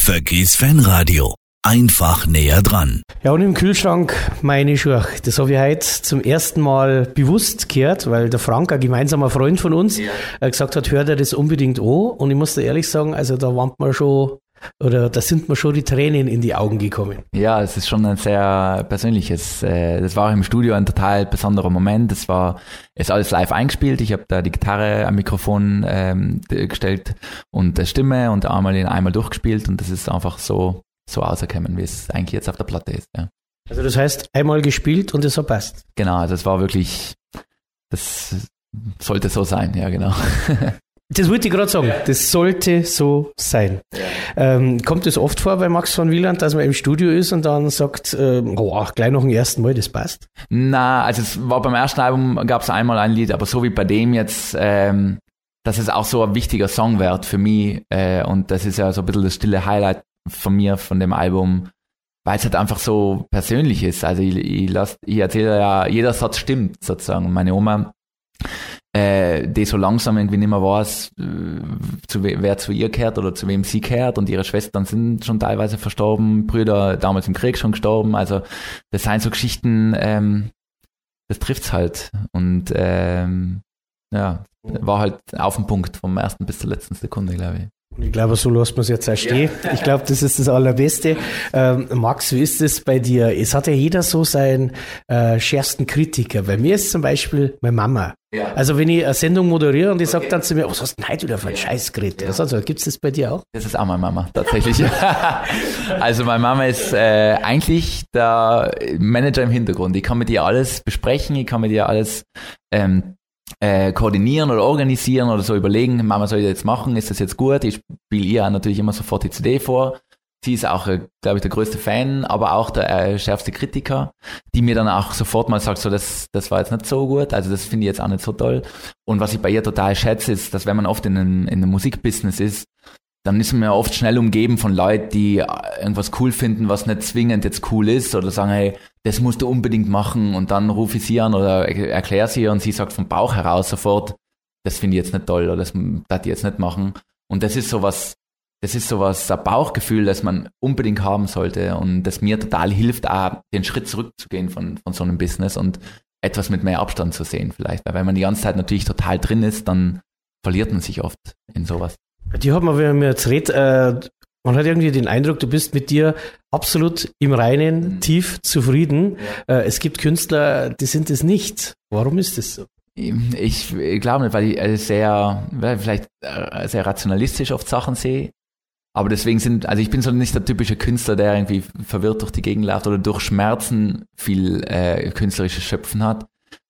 Vöckis Fanradio. Einfach näher dran. Ja, und im Kühlschrank meine Schuhe. Das habe ich heute zum ersten Mal bewusst gehört, weil der Frank, ein gemeinsamer Freund von uns, gesagt hat, hör dir das unbedingt an. Und ich muss dir ehrlich sagen, also da sind mir schon die Tränen in die Augen gekommen. Ja, es ist schon ein sehr persönliches, das war auch im Studio ein total besonderer Moment. Es ist alles live eingespielt. Ich habe da die Gitarre am Mikrofon gestellt und Stimme und einmal durchgespielt, und das ist einfach so rausgekommen, wie es eigentlich jetzt auf der Platte ist. Ja. Also das heißt, einmal gespielt und es hat passt. Genau, also es war wirklich, das sollte so sein, ja genau. Das wollte ich gerade sagen, das sollte so sein. Ja. Kommt es oft vor bei Max von Wieland, dass man im Studio ist und dann sagt, gleich noch ein ersten Mal, das passt? Na, also es war beim ersten Album, gab es einmal ein Lied, aber so wie bei dem jetzt, das ist auch so ein wichtiger Song wird für mich, und das ist ja so ein bisschen das stille Highlight von mir, von dem Album, weil es halt einfach so persönlich ist. Also ich erzähle ja, jeder Satz stimmt sozusagen. Meine Oma, die so langsam irgendwie nicht mehr weiß, wer zu ihr gehört oder zu wem sie gehört, und ihre Schwestern sind schon teilweise verstorben, Brüder damals im Krieg schon gestorben. Also das sind so Geschichten, das trifft's halt. Und war halt auf den Punkt vom ersten bis zur letzten Sekunde, glaube ich. Ich glaube, so lässt man es jetzt auch stehen. Ja. Ich glaube, das ist das Allerbeste. Max, wie ist es bei dir? Es hat ja jeder so seinen schärfsten Kritiker. Bei mir ist zum Beispiel meine Mama. Ja. Also wenn ich eine Sendung moderiere und die sagt dann zu mir, was hast du denn heute wieder für ein Scheißgerät? Ja. Also, gibt es das bei dir auch? Das ist auch meine Mama, tatsächlich. Also meine Mama ist eigentlich der Manager im Hintergrund. Ich kann mit ihr alles besprechen, ich kann mit ihr alles koordinieren oder organisieren oder so überlegen, Mama, soll ich das jetzt machen, ist das jetzt gut? Ich spiele ihr natürlich immer sofort die CD vor. Sie ist auch, glaube ich, der größte Fan, aber auch der schärfste Kritiker, die mir dann auch sofort mal sagt, so, das war jetzt nicht so gut, also das finde ich jetzt auch nicht so toll. Und was ich bei ihr total schätze, ist, dass wenn man oft in einem Musikbusiness ist, dann ist man ja oft schnell umgeben von Leuten, die irgendwas cool finden, was nicht zwingend jetzt cool ist, oder sagen, hey, das musst du unbedingt machen, und dann rufe ich sie an oder erkläre sie, und sie sagt vom Bauch heraus sofort, das finde ich jetzt nicht toll oder das darf ich jetzt nicht machen. Und das ist sowas, ein Bauchgefühl, das man unbedingt haben sollte, und das mir total hilft, auch den Schritt zurückzugehen von so einem Business und etwas mit mehr Abstand zu sehen vielleicht. Weil wenn man die ganze Zeit natürlich total drin ist, dann verliert man sich oft in sowas. Die hat man, wenn man jetzt redet, man hat irgendwie den Eindruck, du bist mit dir absolut im Reinen, tief zufrieden. Ja. Es gibt Künstler, die sind es nicht. Warum ist das so? Ich glaube nicht, weil ich vielleicht sehr rationalistisch oft Sachen sehe. Aber deswegen ich bin so nicht der typische Künstler, der irgendwie verwirrt durch die Gegend läuft oder durch Schmerzen viel künstlerisches Schöpfen hat.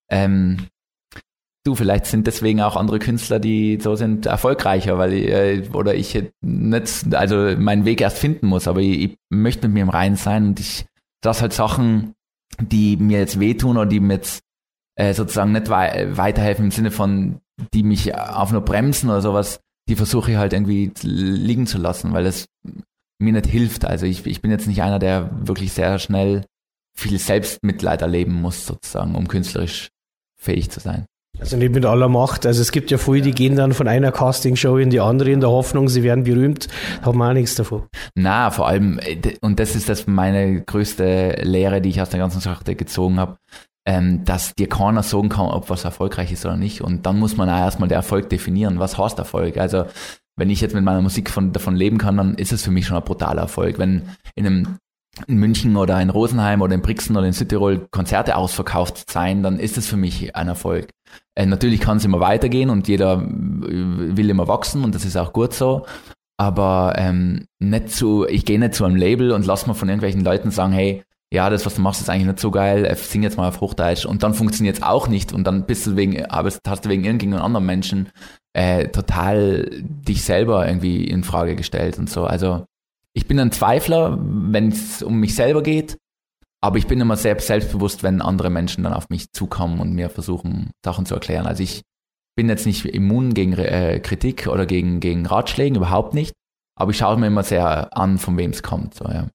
Vielleicht sind deswegen auch andere Künstler, die so sind, erfolgreicher, weil ich nicht, also meinen Weg erst finden muss, aber ich möchte mit mir im Reinen sein, und das halt Sachen, die mir jetzt wehtun oder die mir jetzt sozusagen nicht weiterhelfen im Sinne von, die mich auf nur bremsen oder sowas, die versuche ich halt irgendwie liegen zu lassen, weil es mir nicht hilft. Also ich bin jetzt nicht einer, der wirklich sehr schnell viel Selbstmitleid erleben muss, sozusagen, um künstlerisch fähig zu sein. Also nicht mit aller Macht. Also es gibt ja viele, die gehen dann von einer Castingshow in die andere in der Hoffnung, sie werden berühmt, haben wir auch nichts davon. Na, vor allem, und das ist meine größte Lehre, die ich aus der ganzen Sache gezogen habe, dass dir keiner sagen kann, ob was erfolgreich ist oder nicht. Und dann muss man auch erstmal den Erfolg definieren. Was heißt Erfolg? Also wenn ich jetzt mit meiner Musik davon leben kann, dann ist es für mich schon ein brutaler Erfolg. Wenn in München oder in Rosenheim oder in Brixen oder in Südtirol Konzerte ausverkauft sein, dann ist es für mich ein Erfolg. Natürlich kann es immer weitergehen und jeder will immer wachsen, und das ist auch gut so. Aber ich gehe nicht zu einem Label und lass mir von irgendwelchen Leuten sagen, hey, ja, das, was du machst, ist eigentlich nicht so geil, sing jetzt mal auf Hochdeutsch, und dann funktioniert es auch nicht, und dann hast du wegen irgendeinem anderen Menschen total dich selber irgendwie in Frage gestellt und so. Also ich bin ein Zweifler, wenn es um mich selber geht, aber ich bin immer selbstbewusst, wenn andere Menschen dann auf mich zukommen und mir versuchen, Sachen zu erklären. Also ich bin jetzt nicht immun gegen Kritik oder gegen Ratschlägen, überhaupt nicht, aber ich schaue mir immer sehr an, von wem es kommt. So, ja.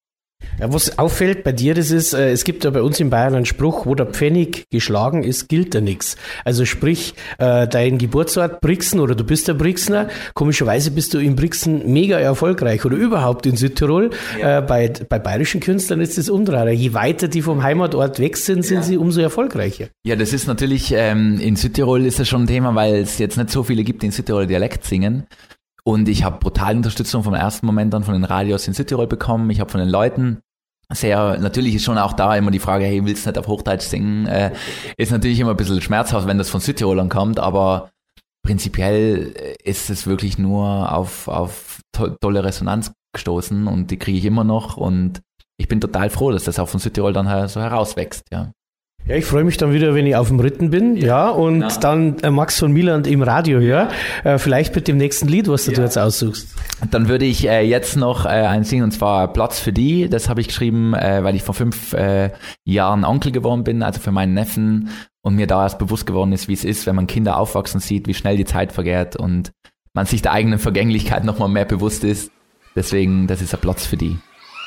Ja, was auffällt bei dir, das ist, es gibt ja bei uns in Bayern einen Spruch, wo der Pfennig geschlagen ist, gilt er nichts. Also sprich, dein Geburtsort Brixen oder du bist der Brixener, komischerweise bist du in Brixen mega erfolgreich oder überhaupt in Südtirol. Ja. Bei bayerischen Künstlern ist das umdrehend. Je weiter die vom Heimatort weg sind, sind sie umso erfolgreicher. Ja, das ist natürlich, in Südtirol ist das schon ein Thema, weil es jetzt nicht so viele gibt, die in Südtirol Dialekt singen. Und ich habe brutale Unterstützung vom ersten Moment an von den Radios in Südtirol bekommen. Ich habe von den Leuten natürlich ist schon auch da immer die Frage, hey, willst du nicht auf Hochdeutsch singen? Ist natürlich immer ein bisschen schmerzhaft, wenn das von Südtirolern kommt, aber prinzipiell ist es wirklich nur auf tolle Resonanz gestoßen und die kriege ich immer noch und ich bin total froh, dass das auch von Südtirol dann so herauswächst, ja. Ja, ich freue mich dann wieder, wenn ich auf dem Ritten bin, und dann Max von Wieland im Radio höre. Vielleicht mit dem nächsten Lied, was du jetzt aussuchst. Dann würde ich jetzt noch einen singen, und zwar Platz für die. Das habe ich geschrieben, weil ich vor 5 Jahren Onkel geworden bin, also für meinen Neffen, und mir da erst bewusst geworden ist, wie es ist, wenn man Kinder aufwachsen sieht, wie schnell die Zeit vergeht und man sich der eigenen Vergänglichkeit nochmal mehr bewusst ist. Deswegen, das ist ein Platz für die.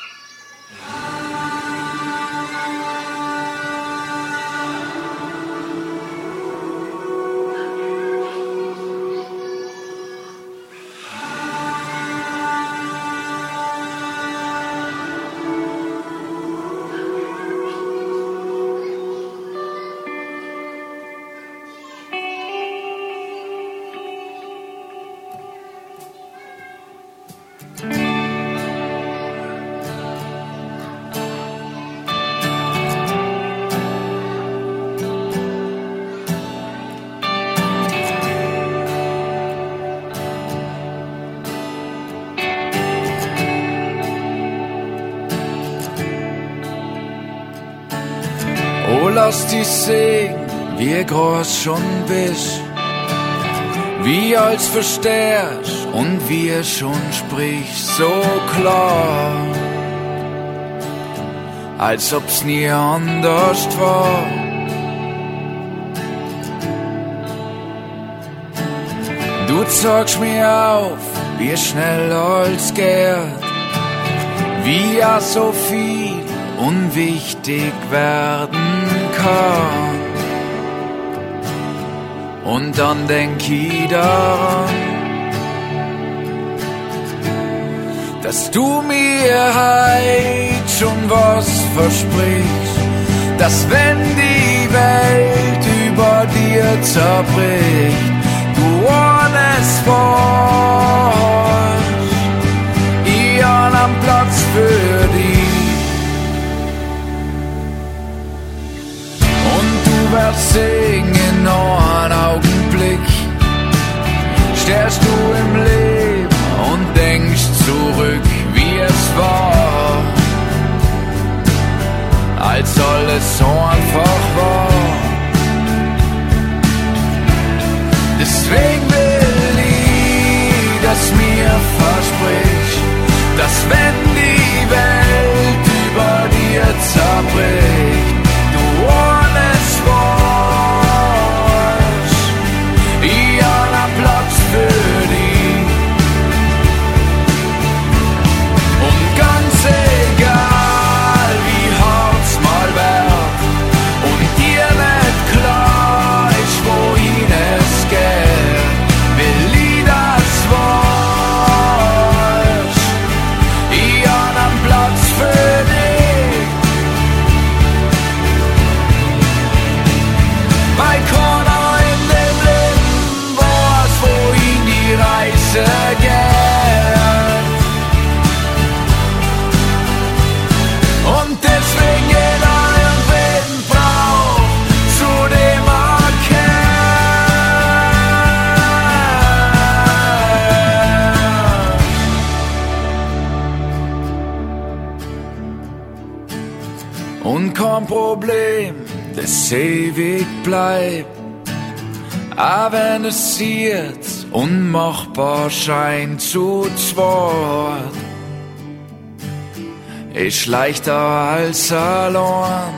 Lass dich sehen, wie groß schon bist, wie als verstehst und wie schon sprichst, so klar, als ob's nie anders war. Du zeigst mir auf, wie schnell alles geht, wie ja so viel unwichtig werden kann. Und dann denk ich daran, dass du mir heut schon was versprichst, dass wenn die Welt über dir zerbricht, du alles warst, ich an am Platz für dich. Du wirst singen, noch einen Augenblick, stehst du im Leben und denkst zurück, wie es war, als alles so einfach war. Deswegen will ich, dass mir versprichst, dass wenn die Welt über dir zerbricht, du alles warst, ich an einem Platz für dich. Und ganz egal, wie hart's mal wird und dir nicht klar ist, wohin es geht, will ich das warst, ich an einem Platz für dich. Bei keiner in dem Leben weiß, wohin die Reise geht. Und deswegen jeder irgendwen braucht, zu dem er kehrt. Und kein Problem, das ewig bleibt, auch wenn es jetzt unmachbar scheint zu zweit, ist leichter als allein.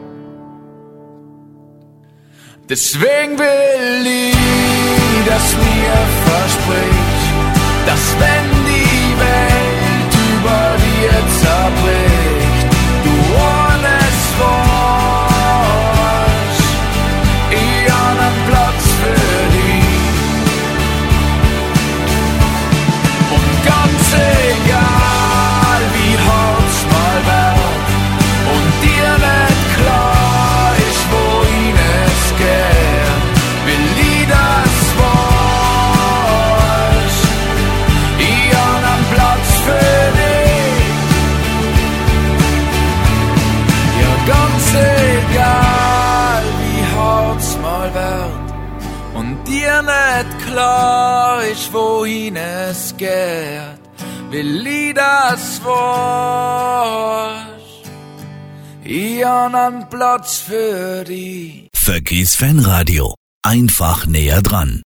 Deswegen will ich, dass mir verspricht, dass wenn die Welt über dir zerbricht, klar ist, wohin es geht, will ich das war's. Ich hab einen Platz für dich. Vöckis Fanradio. Einfach näher dran.